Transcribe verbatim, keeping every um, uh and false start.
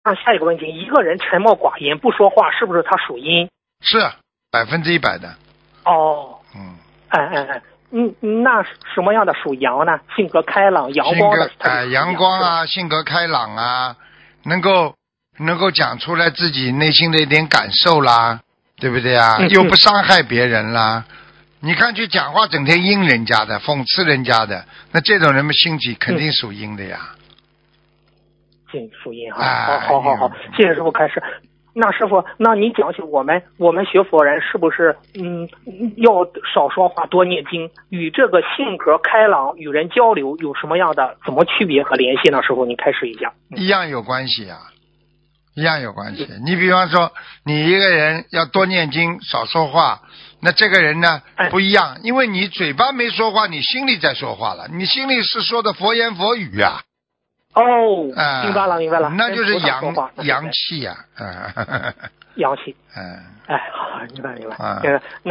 那下一个问题，一个人沉默寡言不说话，是不是他属阴？ 是百分之一百的。 哦， 嗯， 哎哎哎，嗯，那什么样的属阳呢？性格开朗、阳光的， 哎、呃，阳光啊，性格开朗啊，能够能够讲出来自己内心的一点感受啦，对不对啊？ 嗯、 又不伤害别人啦。你看去讲话整天阴人家的，讽刺人家的，那这种人们心体肯定属阴的呀。 嗯，属阴哈。 哎、 好好好好，谢谢师傅开始。那师傅，那你讲起我们我们学佛人是不是嗯要少说话多念经，与这个性格开朗与人交流有什么样的怎么区别和联系呢？师傅您开始一下。 嗯、一样有关系啊，一样有关系。嗯、你比方说你一个人要多念经少说话，那这个人呢不一样，因为你嘴巴没说话，你心里在说话了，你心里是说的佛言佛语啊。 哦， 呃、 明白了，明白了， 那就是阳阳气呀、啊， 阳气。 嗯， 哎，好，明白明白。 啊、 那